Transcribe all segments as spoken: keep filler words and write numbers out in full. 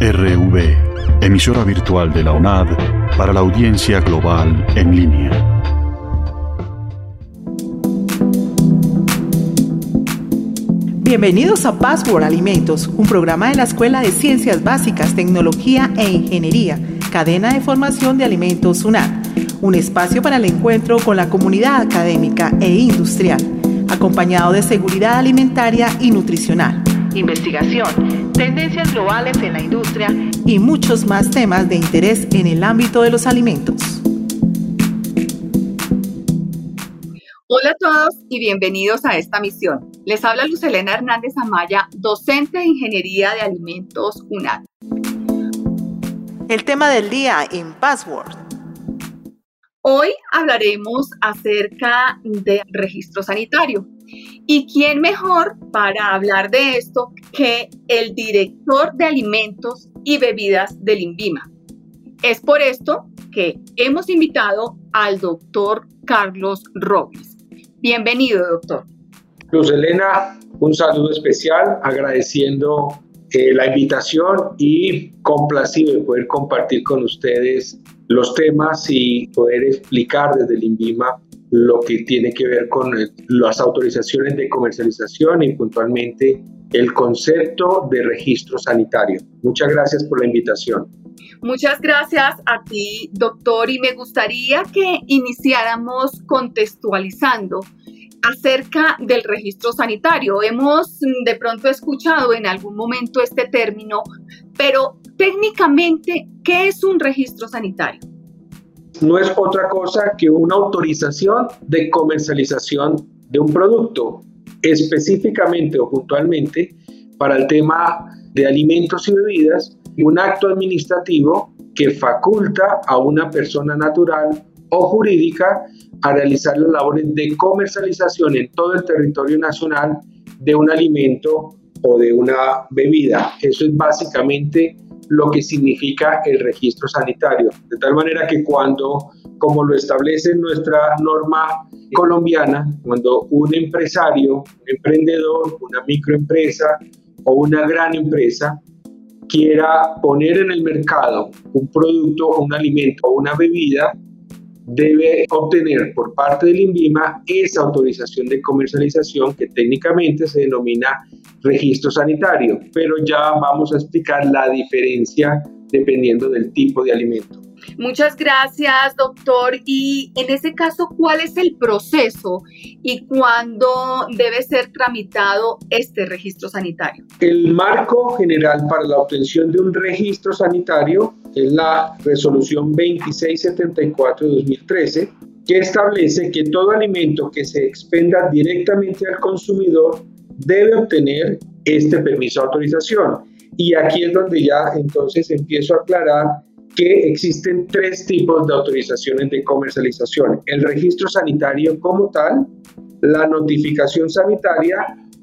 R V, emisora virtual de la UNAD para la audiencia global en línea. Bienvenidos a Password Alimentos, un programa de la Escuela de Ciencias Básicas, Tecnología e Ingeniería, Cadena de Formación de Alimentos UNAD, un espacio para el encuentro con la comunidad académica e industrial, acompañado de seguridad alimentaria y nutricional, investigación, tendencias globales en la industria y muchos más temas de interés en el ámbito de los alimentos. Hola a todos y bienvenidos a esta misión. Les habla Luz Helena Hernández Amaya, docente de Ingeniería de Alimentos UNAD. El tema del día en Password. Hoy hablaremos acerca de registro sanitario. ¿Y quién mejor para hablar de esto que el director de alimentos y bebidas del INVIMA? Es por esto que hemos invitado al doctor Carlos Robles. Bienvenido, doctor. Luz Helena, un saludo especial, agradeciendo eh, la invitación y complacido de poder compartir con ustedes los temas y poder explicar desde el INVIMA lo que tiene que ver con las autorizaciones de comercialización y puntualmente el concepto de registro sanitario. Muchas gracias por la invitación. Muchas gracias a ti, doctor, y me gustaría que iniciáramos contextualizando acerca del registro sanitario. Hemos de pronto escuchado en algún momento este término, pero técnicamente, ¿qué es un registro sanitario? No es otra cosa que una autorización de comercialización de un producto, específicamente o puntualmente para el tema de alimentos y bebidas, un acto administrativo que faculta a una persona natural o jurídica a realizar las labores de comercialización en todo el territorio nacional de un alimento o de una bebida. Eso es básicamente lo que significa el registro sanitario. De tal manera que cuando, como lo establece nuestra norma colombiana, cuando un empresario, un emprendedor, una microempresa o una gran empresa quiera poner en el mercado un producto, un alimento o una bebida, debe obtener por parte del INVIMA esa autorización de comercialización que técnicamente se denomina registro sanitario, pero ya vamos a explicar la diferencia dependiendo del tipo de alimento. Muchas gracias, doctor. Y en ese caso, ¿cuál es el proceso y cuándo debe ser tramitado este registro sanitario? El marco general para la obtención de un registro sanitario es la resolución veintiséis setenta y cuatro de dos mil trece, que establece que todo alimento que se expenda directamente al consumidor debe obtener este permiso de autorización. Y aquí es donde ya entonces empiezo a aclarar que existen tres tipos de autorizaciones de comercialización: el registro sanitario como tal, la notificación sanitaria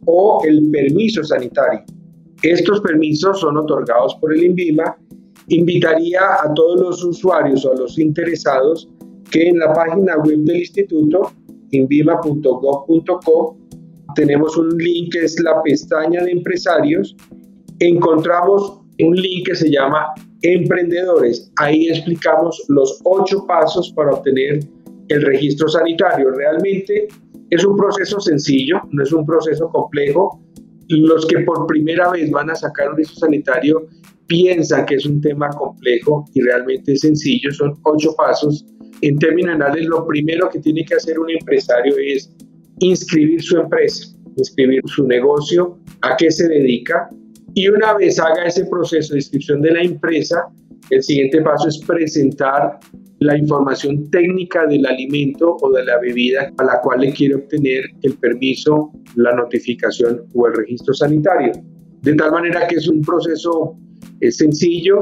o el permiso sanitario. Estos permisos son otorgados por el INVIMA. Invitaría a todos los usuarios o a los interesados que en la página web del instituto, invima punto gob punto co, tenemos un link que es la pestaña de empresarios. Encontramos un link que se llama Emprendedores. Ahí explicamos los ocho pasos para obtener el registro sanitario. Realmente es un proceso sencillo, no es un proceso complejo. Los que por primera vez van a sacar un registro sanitario piensan que es un tema complejo y realmente es sencillo. Son ocho pasos. En términos generales, lo primero que tiene que hacer un empresario es inscribir su empresa, inscribir su negocio, a qué se dedica. Y una vez haga ese proceso de inscripción de la empresa, el siguiente paso es presentar la información técnica del alimento o de la bebida a la cual le quiere obtener el permiso, la notificación o el registro sanitario. De tal manera que es un proceso eh, sencillo,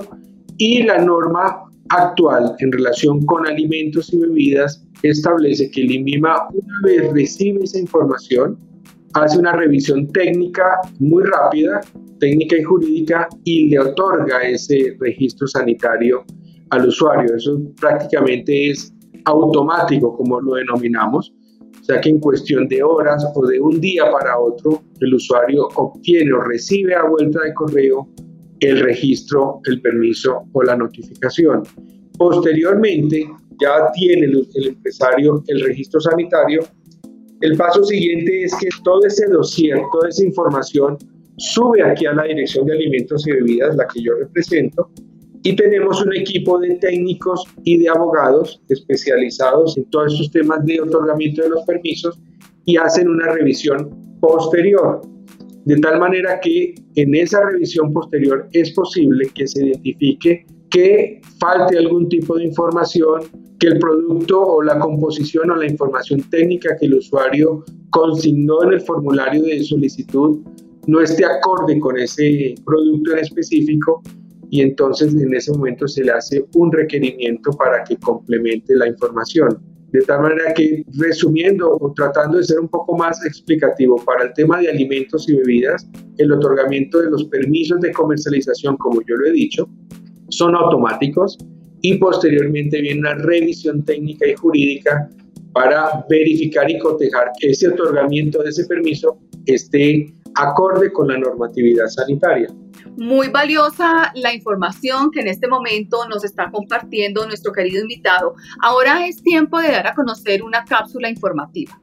y la norma actual en relación con alimentos y bebidas establece que el INVIMA, una vez recibe esa información, hace una revisión técnica muy rápida, técnica y jurídica, y le otorga ese registro sanitario al usuario. Eso prácticamente es automático, como lo denominamos, o sea que en cuestión de horas o de un día para otro, el usuario obtiene o recibe a vuelta de correo el registro, el permiso o la notificación. Posteriormente, ya tiene el empresario el registro sanitario. El paso siguiente es que todo ese dossier, toda esa información sube aquí a la Dirección de Alimentos y Bebidas, la que yo represento, y tenemos un equipo de técnicos y de abogados especializados en todos estos temas de otorgamiento de los permisos y hacen una revisión posterior. De tal manera que en esa revisión posterior es posible que se identifique que falte algún tipo de información, que el producto o la composición o la información técnica que el usuario consignó en el formulario de solicitud no esté acorde con ese producto en específico, y entonces en ese momento se le hace un requerimiento para que complemente la información. De tal manera que, resumiendo o tratando de ser un poco más explicativo, para el tema de alimentos y bebidas, el otorgamiento de los permisos de comercialización, como yo lo he dicho, son automáticos, y posteriormente viene una revisión técnica y jurídica para verificar y cotejar que ese otorgamiento de ese permiso esté acorde con la normatividad sanitaria. Muy valiosa la información que en este momento nos está compartiendo nuestro querido invitado. Ahora es tiempo de dar a conocer una cápsula informativa.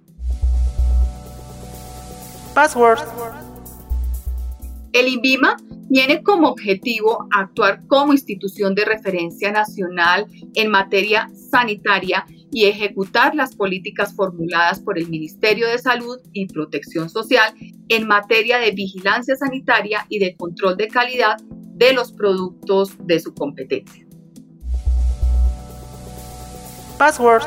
Password. El INVIMA tiene como objetivo actuar como institución de referencia nacional en materia sanitaria y ejecutar las políticas formuladas por el Ministerio de Salud y Protección Social en materia de vigilancia sanitaria y de control de calidad de los productos de su competencia. Password.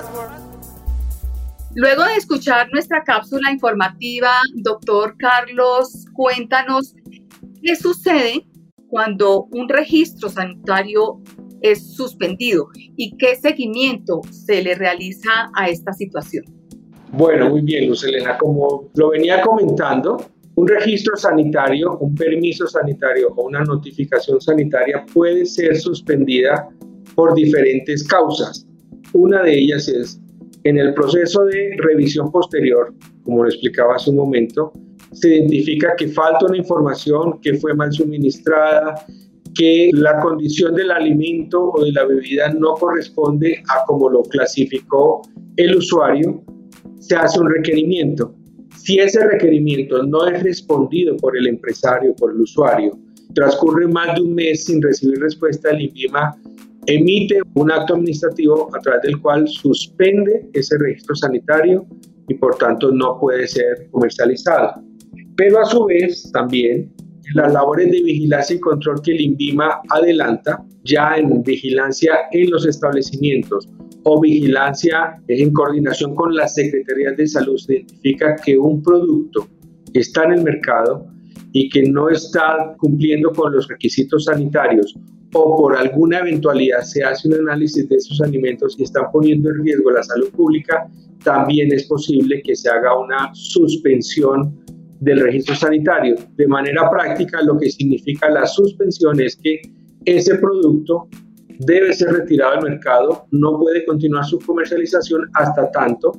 Luego de escuchar nuestra cápsula informativa, doctor Carlos, cuéntanos qué sucede cuando un registro sanitario es suspendido y qué seguimiento se le realiza a esta situación. Bueno, muy bien, Luz Helena. Como lo venía comentando, un registro sanitario, un permiso sanitario o una notificación sanitaria puede ser suspendida por diferentes causas. Una de ellas es, en el proceso de revisión posterior, como lo explicaba hace un momento, se identifica que falta una información, que fue mal suministrada, que la condición del alimento o de la bebida no corresponde a como lo clasificó el usuario, se hace un requerimiento. Si ese requerimiento no es respondido por el empresario, por el usuario, transcurre más de un mes sin recibir respuesta, el INVIMA emite un acto administrativo a través del cual suspende ese registro sanitario y por tanto no puede ser comercializado. Pero a su vez también las labores de vigilancia y control que el INVIMA adelanta ya en vigilancia en los establecimientos o vigilancia en coordinación con las secretarías de salud, se identifica que un producto está en el mercado y que no está cumpliendo con los requisitos sanitarios o por alguna eventualidad se hace un análisis de esos alimentos y están poniendo en riesgo la salud pública, también es posible que se haga una suspensión del registro sanitario. De manera práctica, lo que significa la suspensión es que ese producto debe ser retirado del mercado, no puede continuar su comercialización hasta tanto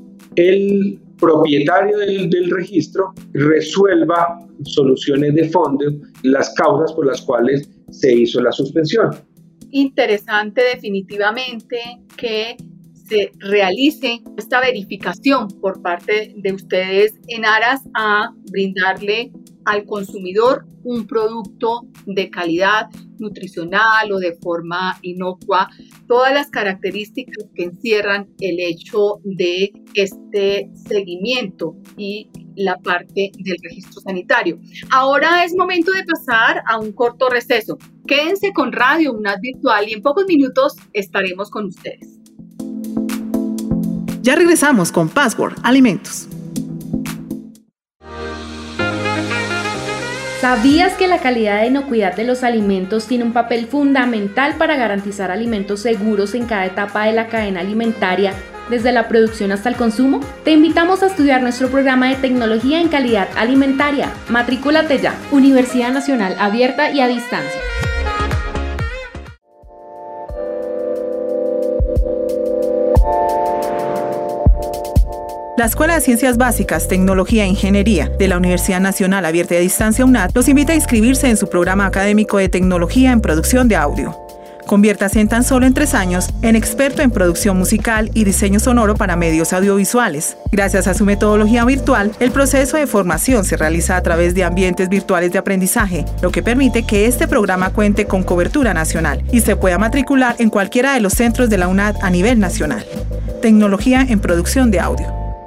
el propietario del, del registro resuelva soluciones de fondo las causas por las cuales se hizo la suspensión. Interesante definitivamente que se realice esta verificación por parte de ustedes en aras a brindarle al consumidor un producto de calidad nutricional o de forma inocua, todas las características que encierran el hecho de este seguimiento y la parte del registro sanitario. Ahora es momento de pasar a un corto receso. Quédense con Radio UNAD Virtual y en pocos minutos estaremos con ustedes. Ya regresamos con Password Alimentos. ¿Sabías que la calidad e inocuidad de los alimentos tiene un papel fundamental para garantizar alimentos seguros en cada etapa de la cadena alimentaria, desde la producción hasta el consumo? Te invitamos a estudiar nuestro programa de Tecnología en Calidad Alimentaria. Matrículate ya. Universidad Nacional Abierta y a Distancia. La Escuela de Ciencias Básicas, Tecnología e Ingeniería de la Universidad Nacional Abierta y a Distancia UNAD los invita a inscribirse en su programa académico de Tecnología en Producción de Audio. Conviértase en tan solo en tres años en experto en producción musical y diseño sonoro para medios audiovisuales. Gracias a su metodología virtual, el proceso de formación se realiza a través de ambientes virtuales de aprendizaje, lo que permite que este programa cuente con cobertura nacional y se pueda matricular en cualquiera de los centros de la UNAD a nivel nacional. Tecnología en producción de audio.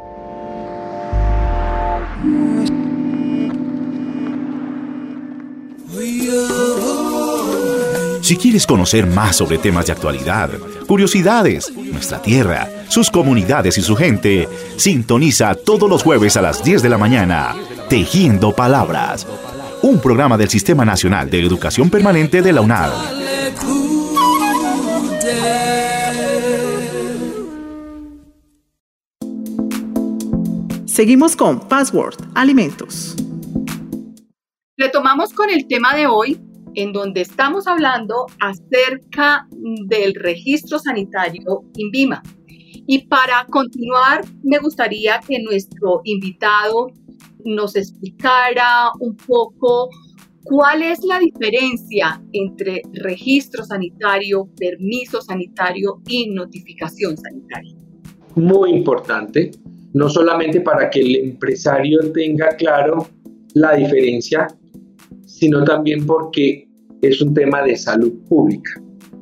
Si quieres conocer más sobre temas de actualidad, curiosidades, nuestra tierra, sus comunidades y su gente, sintoniza todos los jueves a las diez de la mañana, Tejiendo Palabras, un programa del Sistema Nacional de Educación Permanente de la UNAD. Seguimos con Password, alimentos. Retomamos con el tema de hoy, en donde estamos hablando acerca del registro sanitario INVIMA. Y para continuar, me gustaría que nuestro invitado nos explicara un poco cuál es la diferencia entre registro sanitario, permiso sanitario y notificación sanitaria. Muy importante, no solamente para que el empresario tenga claro la diferencia, sino también porque es un tema de salud pública.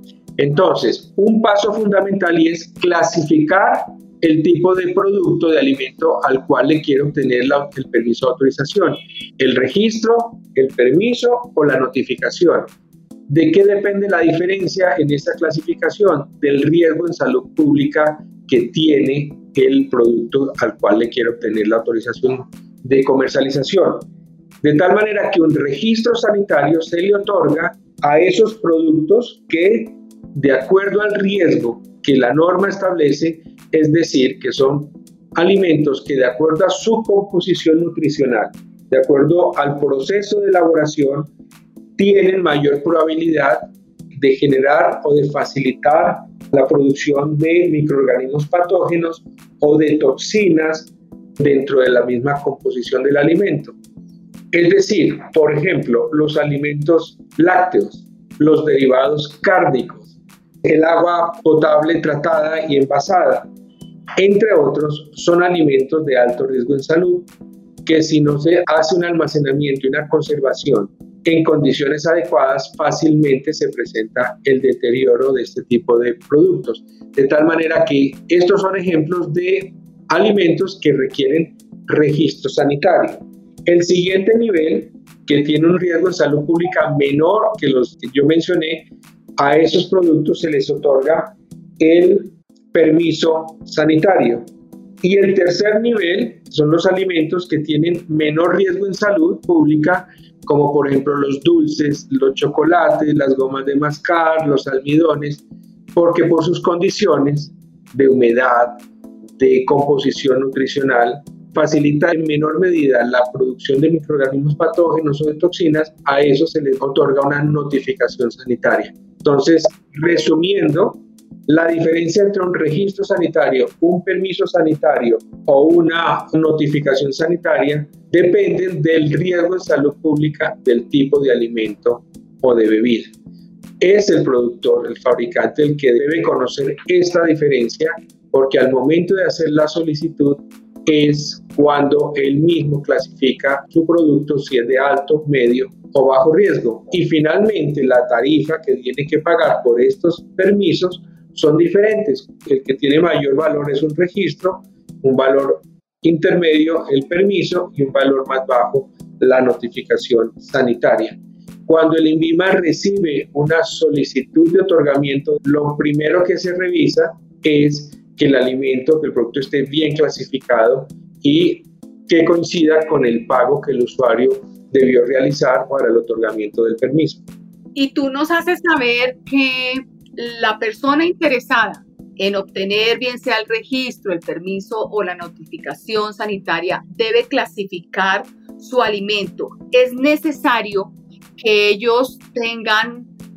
Entonces, un paso fundamental y es clasificar el tipo de producto, de alimento al cual le quiero obtener la, el permiso de autorización, el registro, el permiso o la notificación. ¿De qué depende la diferencia en esta clasificación? Del riesgo en salud pública que tiene el producto al cual le quiero obtener la autorización de comercialización. De tal manera que un registro sanitario se le otorga a esos productos que, de acuerdo al riesgo que la norma establece, es decir, que son alimentos que de acuerdo a su composición nutricional, de acuerdo al proceso de elaboración, tienen mayor probabilidad de generar o de facilitar la producción de microorganismos patógenos o de toxinas dentro de la misma composición del alimento. Es decir, por ejemplo, los alimentos lácteos, los derivados cárnicos, el agua potable tratada y envasada, entre otros, son alimentos de alto riesgo en salud que si no se hace un almacenamiento y una conservación en condiciones adecuadas, fácilmente se presenta el deterioro de este tipo de productos. De tal manera que estos son ejemplos de alimentos que requieren registro sanitario. El siguiente nivel, que tiene un riesgo en salud pública menor que los que yo mencioné, a esos productos se les otorga el permiso sanitario. Y el tercer nivel son los alimentos que tienen menor riesgo en salud pública, como por ejemplo los dulces, los chocolates, las gomas de mascar, los almidones, porque por sus condiciones de humedad, de composición nutricional, facilita en menor medida la producción de microorganismos patógenos o de toxinas. A eso se les otorga una notificación sanitaria. Entonces, resumiendo, la diferencia entre un registro sanitario, un permiso sanitario o una notificación sanitaria dependen del riesgo de salud pública del tipo de alimento o de bebida. Es el productor, el fabricante, el que debe conocer esta diferencia, porque al momento de hacer la solicitud es cuando él mismo clasifica su producto si es de alto, medio o bajo riesgo. Y finalmente la tarifa que tiene que pagar por estos permisos son diferentes. El que tiene mayor valor es un registro, un valor intermedio el permiso y un valor más bajo la notificación sanitaria. Cuando el INVIMA recibe una solicitud de otorgamiento, lo primero que se revisa es que el alimento, que el producto esté bien clasificado y que coincida con el pago que el usuario debió realizar para el otorgamiento del permiso. Y tú nos haces saber que la persona interesada en obtener bien sea el registro, el permiso o la notificación sanitaria debe clasificar su alimento. Es necesario que ellos tengan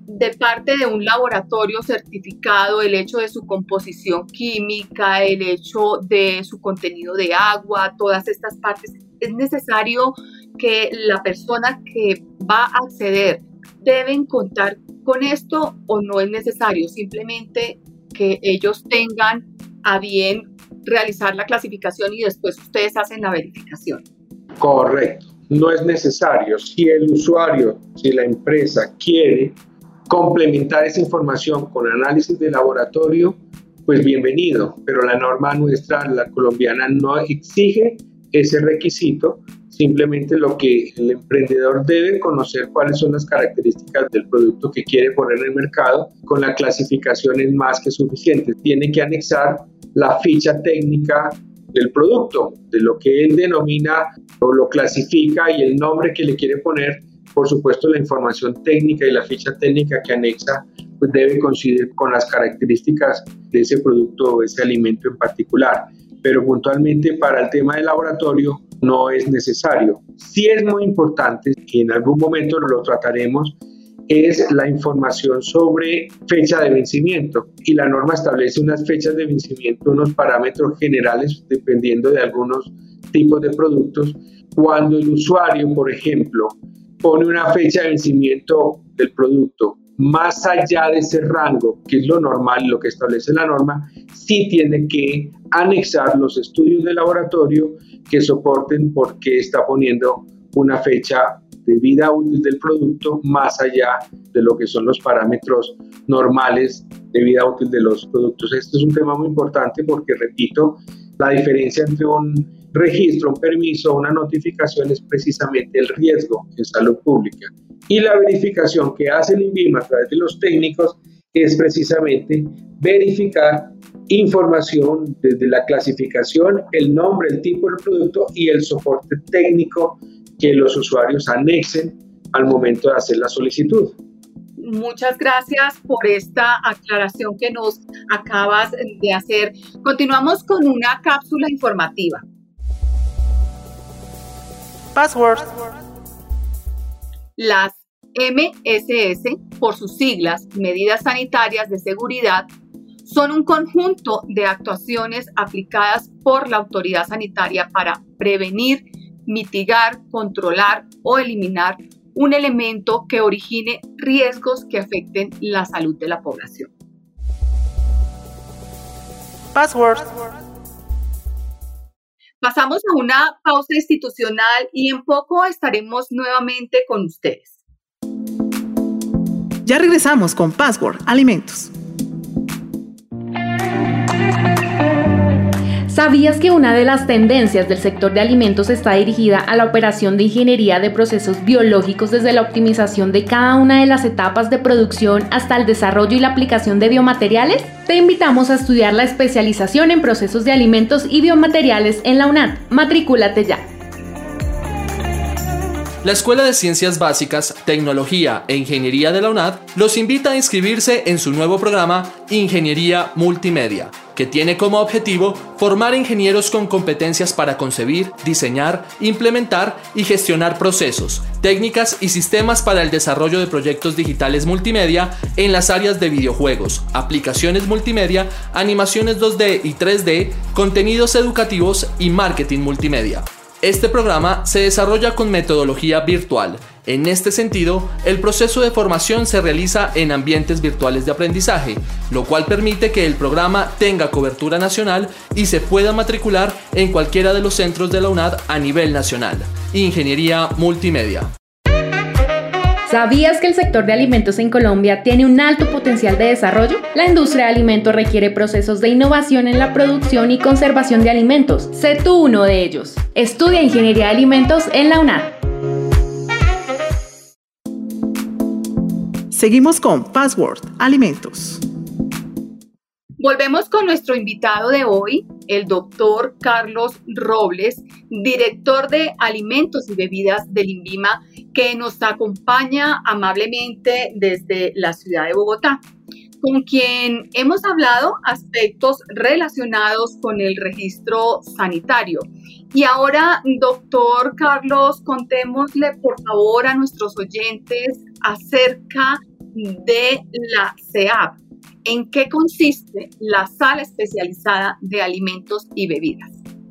de parte de un laboratorio certificado, el hecho de su composición química, el hecho de su contenido de agua, todas estas partes, es necesario que la persona que va a acceder deben contar con esto o no es necesario, simplemente que ellos tengan a bien realizar la clasificación y después ustedes hacen la verificación. Correcto, no es necesario. Si el usuario, si la empresa quiere complementar esa información con análisis de laboratorio, pues bienvenido, pero la norma nuestra, la colombiana, no exige ese requisito. Simplemente lo que el emprendedor debe conocer cuáles son las características del producto que quiere poner en el mercado, con la clasificación es más que suficiente. Tiene que anexar la ficha técnica del producto, de lo que él denomina o lo clasifica y el nombre que le quiere poner. Por supuesto, la información técnica y la ficha técnica que anexa pues debe coincidir con las características de ese producto o ese alimento en particular. Pero puntualmente para el tema del laboratorio no es necesario. Sí es muy importante, y en algún momento lo trataremos, es la información sobre fecha de vencimiento. Y la norma establece unas fechas de vencimiento, unos parámetros generales dependiendo de algunos tipos de productos. Cuando el usuario, por ejemplo, pone una fecha de vencimiento del producto más allá de ese rango, que es lo normal, lo que establece la norma, sí tiene que anexar los estudios de laboratorio que soporten por qué está poniendo una fecha de vida útil del producto más allá de lo que son los parámetros normales de vida útil de los productos. Este es un tema muy importante porque, repito, la diferencia entre un registro, un permiso, una notificación es precisamente el riesgo en salud pública. Y la verificación que hace el INVIMA a través de los técnicos es precisamente verificar información desde la clasificación, el nombre, el tipo del producto y el soporte técnico que los usuarios anexen al momento de hacer la solicitud. Muchas gracias por esta aclaración que nos acabas de hacer. Continuamos con una cápsula informativa. Password. Las M S S, por sus siglas, Medidas Sanitarias de Seguridad, son un conjunto de actuaciones aplicadas por la autoridad sanitaria para prevenir, mitigar, controlar o eliminar un elemento que origine riesgos que afecten la salud de la población. Password. Pasamos a una pausa institucional y en poco estaremos nuevamente con ustedes. Ya regresamos con Password Alimentos. ¿Sabías que una de las tendencias del sector de alimentos está dirigida a la operación de ingeniería de procesos biológicos desde la optimización de cada una de las etapas de producción hasta el desarrollo y la aplicación de biomateriales? Te invitamos a estudiar la especialización en procesos de alimentos y biomateriales en la UNAD. Matrículate ya. La Escuela de Ciencias Básicas, Tecnología e Ingeniería de la UNAD los invita a inscribirse en su nuevo programa Ingeniería Multimedia, que tiene como objetivo formar ingenieros con competencias para concebir, diseñar, implementar y gestionar procesos, técnicas y sistemas para el desarrollo de proyectos digitales multimedia en las áreas de videojuegos, aplicaciones multimedia, animaciones dos D y tres D, contenidos educativos y marketing multimedia. Este programa se desarrolla con metodología virtual. En este sentido, el proceso de formación se realiza en ambientes virtuales de aprendizaje, lo cual permite que el programa tenga cobertura nacional y se pueda matricular en cualquiera de los centros de la UNAD a nivel nacional. Ingeniería Multimedia. ¿Sabías que el sector de alimentos en Colombia tiene un alto potencial de desarrollo? La industria de alimentos requiere procesos de innovación en la producción y conservación de alimentos. Sé tú uno de ellos. Estudia Ingeniería de Alimentos en la UNAD. Seguimos con Password Alimentos. Volvemos con nuestro invitado de hoy, el doctor Carlos Robles, director de Alimentos y Bebidas del INVIMA, que nos acompaña amablemente desde la ciudad de Bogotá, con quien hemos hablado aspectos relacionados con el registro sanitario. Y ahora, doctor Carlos, contémosle por favor a nuestros oyentes acerca de la C E A B. ¿En qué consiste la Sala Especializada de Alimentos y Bebidas?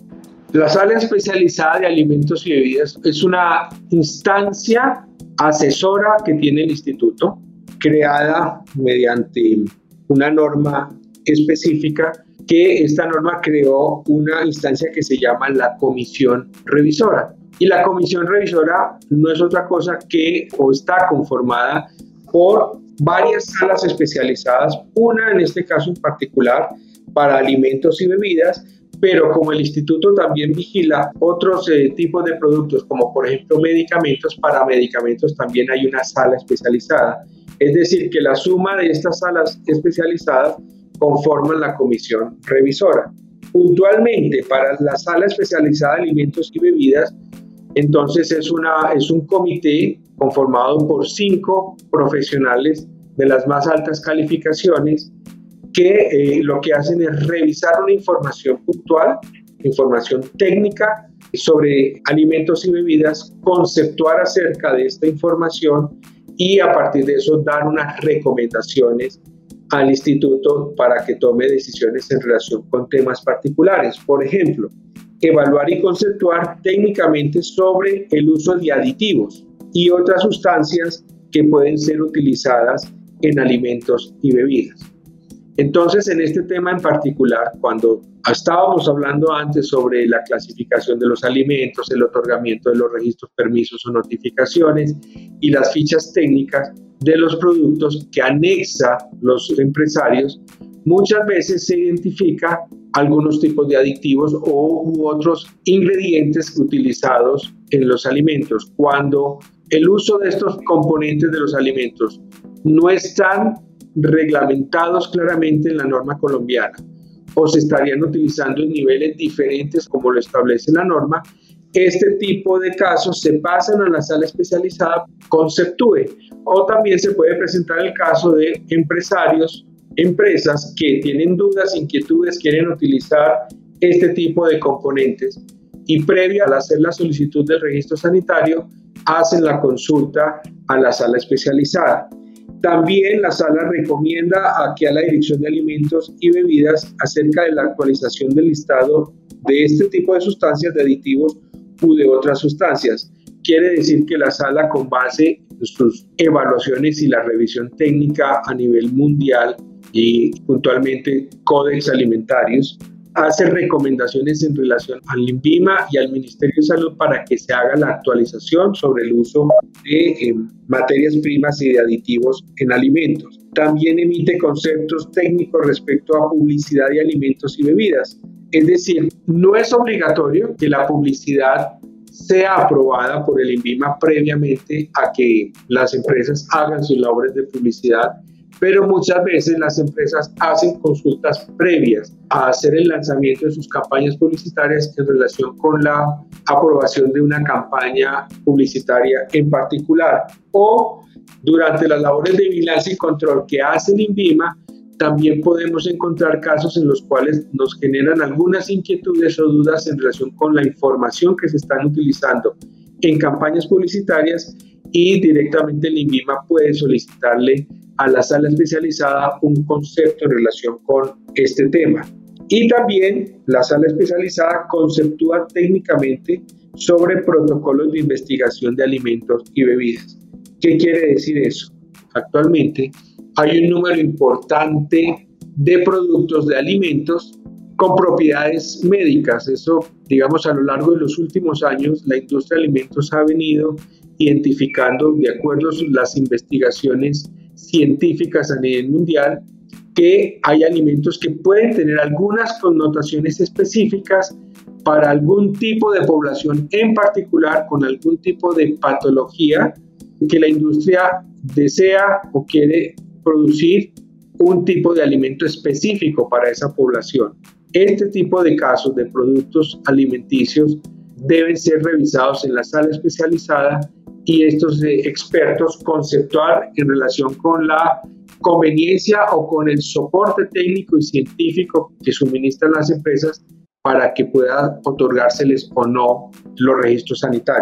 La Sala Especializada de Alimentos y Bebidas es una instancia asesora que tiene el instituto, creada mediante una norma específica, que esta norma creó una instancia que se llama la Comisión Revisora. Y la Comisión Revisora no es otra cosa que, o está conformada por varias salas especializadas, una en este caso en particular para alimentos y bebidas, pero como el instituto también vigila otros eh, tipos de productos, como por ejemplo medicamentos, para medicamentos también hay una sala especializada. Es decir, que la suma de estas salas especializadas conforman la comisión revisora. Puntualmente, para la sala especializada de alimentos y bebidas, entonces es, una, es un comité conformado por cinco profesionales de las más altas calificaciones que eh, lo que hacen es revisar una información puntual, información técnica sobre alimentos y bebidas, conceptuar acerca de esta información y a partir de eso dar unas recomendaciones al instituto para que tome decisiones en relación con temas particulares. Por ejemplo, evaluar y conceptuar técnicamente sobre el uso de aditivos y otras sustancias que pueden ser utilizadas en alimentos y bebidas. Entonces, en este tema en particular, cuando estábamos hablando antes sobre la clasificación de los alimentos, el otorgamiento de los registros, permisos o notificaciones y las fichas técnicas de los productos que anexa los empresarios, muchas veces se identifica algunos tipos de aditivos o u otros ingredientes utilizados en los alimentos. Cuando el uso de estos componentes de los alimentos no están reglamentados claramente en la norma colombiana o se estarían utilizando en niveles diferentes como lo establece la norma, este tipo de casos se pasan a la sala especializada conceptúe, o también se puede presentar el caso de empresarios, empresas que tienen dudas, inquietudes, quieren utilizar este tipo de componentes y previo al hacer la solicitud del registro sanitario hacen la consulta a la sala especializada. También la sala recomienda aquí a la Dirección de Alimentos y Bebidas acerca de la actualización del listado de este tipo de sustancias, de aditivos u de otras sustancias. Quiere decir que la sala, con base en sus evaluaciones y la revisión técnica a nivel mundial y puntualmente códex alimentarios, hace recomendaciones en relación al INVIMA y al Ministerio de Salud para que se haga la actualización sobre el uso de eh, materias primas y de aditivos en alimentos. También emite conceptos técnicos respecto a publicidad de alimentos y bebidas. Es decir, no es obligatorio que la publicidad sea aprobada por el INVIMA previamente a que las empresas hagan sus labores de publicidad, pero muchas veces las empresas hacen consultas previas a hacer el lanzamiento de sus campañas publicitarias en relación con la aprobación de una campaña publicitaria en particular. O durante las labores de vigilancia y control que hace el INVIMA, también podemos encontrar casos en los cuales nos generan algunas inquietudes o dudas en relación con la información que se están utilizando en campañas publicitarias y directamente el INVIMA puede solicitarle a la sala especializada un concepto en relación con este tema. Y también la sala especializada conceptúa técnicamente sobre protocolos de investigación de alimentos y bebidas. ¿Qué quiere decir eso? Actualmente hay un número importante de productos de alimentos con propiedades médicas. Eso, digamos, a lo largo de los últimos años, la industria de alimentos ha venido identificando, de acuerdo a las investigaciones científicas a nivel mundial, que hay alimentos que pueden tener algunas connotaciones específicas para algún tipo de población en particular, con algún tipo de patología que la industria desea o quiere producir un tipo de alimento específico para esa población. Este tipo de casos de productos alimenticios deben ser revisados en la sala especializada y estos eh, expertos conceptuar en relación con la conveniencia o con el soporte técnico y científico que suministran las empresas para que puedan otorgárseles o no los registros sanitarios.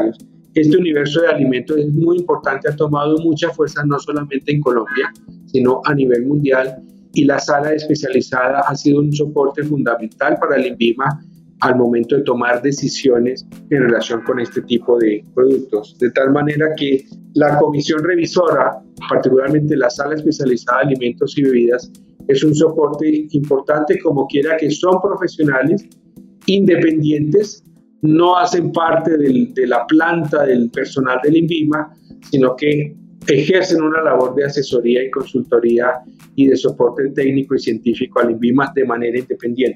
este universo de alimentos es muy importante, ha tomado mucha fuerza no solamente en Colombia, sino a nivel mundial, y la sala especializada ha sido un soporte fundamental para el INVIMA al momento de tomar decisiones en relación con este tipo de productos. De tal manera que la comisión revisora, particularmente la sala especializada de alimentos y bebidas, es un soporte importante, como quiera que son profesionales independientes, no hacen parte del, de la planta del personal del INVIMA, sino que ejercen una labor de asesoría y consultoría y de soporte técnico y científico al INVIMA de manera independiente.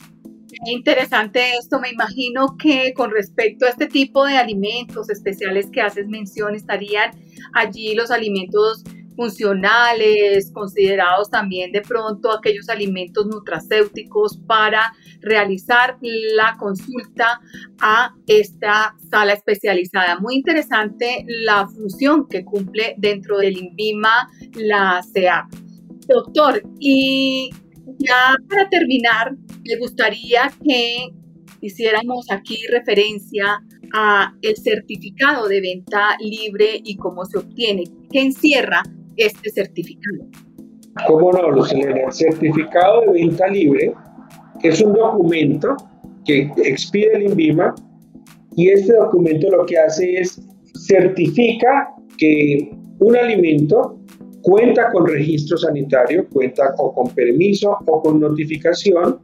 Interesante esto. Me imagino que con respecto a este tipo de alimentos especiales que haces mención, estarían allí los alimentos funcionales, considerados también de pronto aquellos alimentos nutracéuticos para realizar la consulta a esta sala especializada. Muy interesante la función que cumple dentro del INVIMA la C E A P. Doctor, y ya para terminar, me gustaría que hiciéramos aquí referencia a el certificado de venta libre y cómo se obtiene. ¿Qué encierra este certificado? ¿Cómo no, Lucilena? El certificado de venta libre es un documento que expide el INVIMA, y este documento lo que hace es certifica que un alimento cuenta con registro sanitario, cuenta o con permiso o con notificación,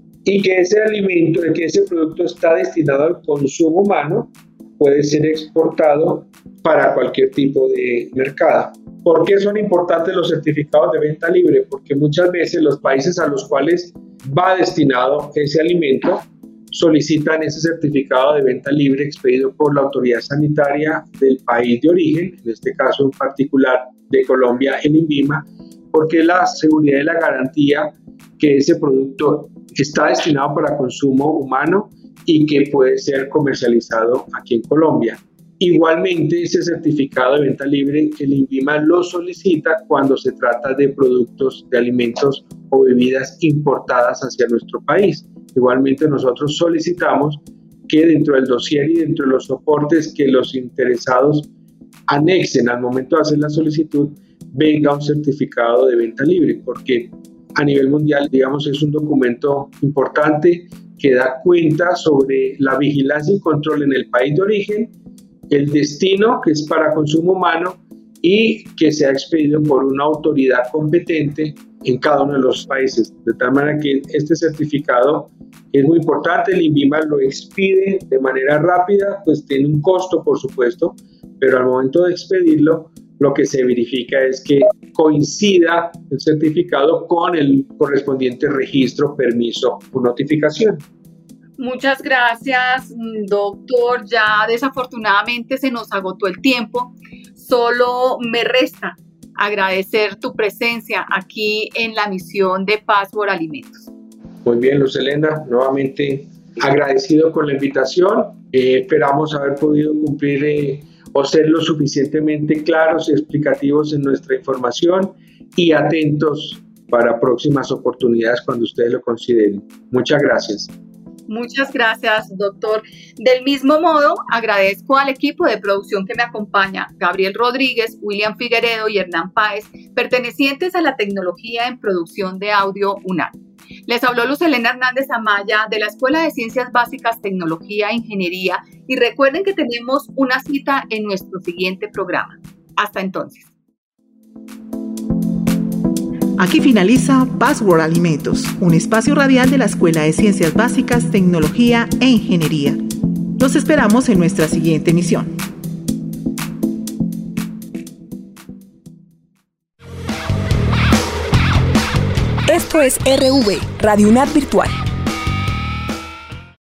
y que ese alimento, que ese producto está destinado al consumo humano, puede ser exportado para cualquier tipo de mercado. ¿Por qué son importantes los certificados de venta libre? Porque muchas veces los países a los cuales va destinado ese alimento solicitan ese certificado de venta libre expedido por la autoridad sanitaria del país de origen, en este caso en particular de Colombia, el INVIMA, porque la seguridad y la garantía que ese producto está destinado para consumo humano y que puede ser comercializado aquí en Colombia. Igualmente, ese certificado de venta libre, el INVIMA lo solicita cuando se trata de productos de alimentos o bebidas importadas hacia nuestro país. Igualmente, nosotros solicitamos que dentro del dossier y dentro de los soportes que los interesados anexen al momento de hacer la solicitud, venga un certificado de venta libre, porque a nivel mundial, digamos, es un documento importante que da cuenta sobre la vigilancia y control en el país de origen, el destino, que es para consumo humano, y que sea expedido por una autoridad competente en cada uno de los países. De tal manera que este certificado es muy importante, el INVIMA lo expide de manera rápida, pues tiene un costo, por supuesto, pero al momento de expedirlo, lo que se verifica es que coincida el certificado con el correspondiente registro, permiso o notificación. Muchas gracias, doctor. Ya desafortunadamente se nos agotó el tiempo. Solo me resta agradecer tu presencia aquí en la misión de Password Alimentos. Muy bien, Luz Helena, nuevamente agradecido con la invitación. Eh, esperamos haber podido cumplir eh, o ser lo suficientemente claros y explicativos en nuestra información, y atentos para próximas oportunidades cuando ustedes lo consideren. Muchas gracias. Muchas gracias, doctor. Del mismo modo, agradezco al equipo de producción que me acompaña, Gabriel Rodríguez, William Figueredo y Hernán Páez, pertenecientes a la tecnología en producción de audio UNAD. Les habló Luz Helena Hernández Amaya de la Escuela de Ciencias Básicas, Tecnología e Ingeniería, y recuerden que tenemos una cita en nuestro siguiente programa. Hasta entonces. Aquí finaliza Password Alimentos, un espacio radial de la Escuela de Ciencias Básicas, Tecnología e Ingeniería. Los esperamos en nuestra siguiente emisión. Esto es R V, Radio UNAD Virtual.